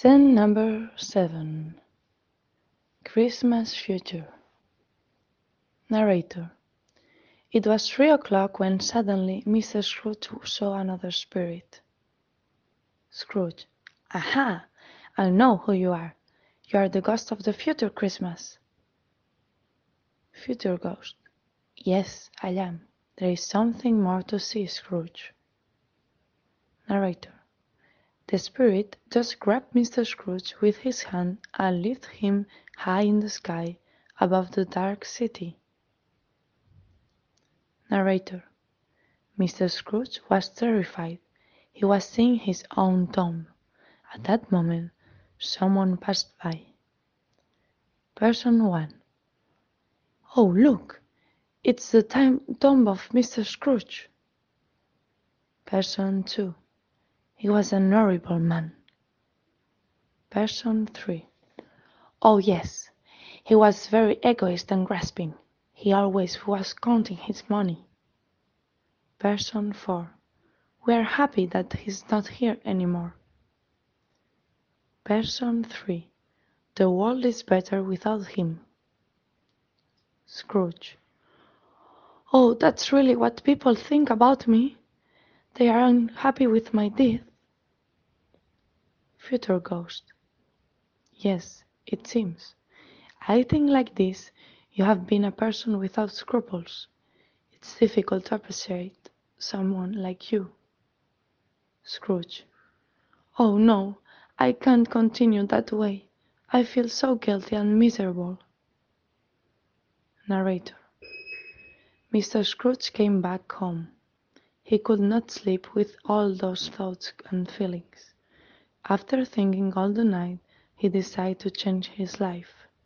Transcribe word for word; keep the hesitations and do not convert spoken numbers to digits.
Lesson number seven. Christmas Future. Narrator. It was three o'clock when suddenly Mister Scrooge saw another spirit. Scrooge. Aha! I know who you are. You are the ghost of the future Christmas. Future Ghost. Yes, I am. There is something more to see, Scrooge. Narrator. The spirit just grabbed Mister Scrooge with his hand and lifted him high in the sky above the dark city. Narrator. Mister Scrooge was terrified. He was seeing his own tomb. At that moment, someone passed by. Person one. Oh, look! It's the time tomb of Mister Scrooge. Person two. He was an horrible man. Person three. Oh, yes. He was very egoist and grasping. He always was counting his money. Person four. We are happy that he's not here anymore. Person three. The world is better without him. Scrooge. Oh, that's really what people think about me. They are unhappy with my death. Future Ghost. Yes, it seems. I think like this, you have been a person without scruples. It's difficult to appreciate someone like you. Scrooge. Oh no, I can't continue that way. I feel so guilty and miserable. Narrator. Mister Scrooge came back home. He could not sleep with all those thoughts and feelings. After thinking all the night, he decided to change his life.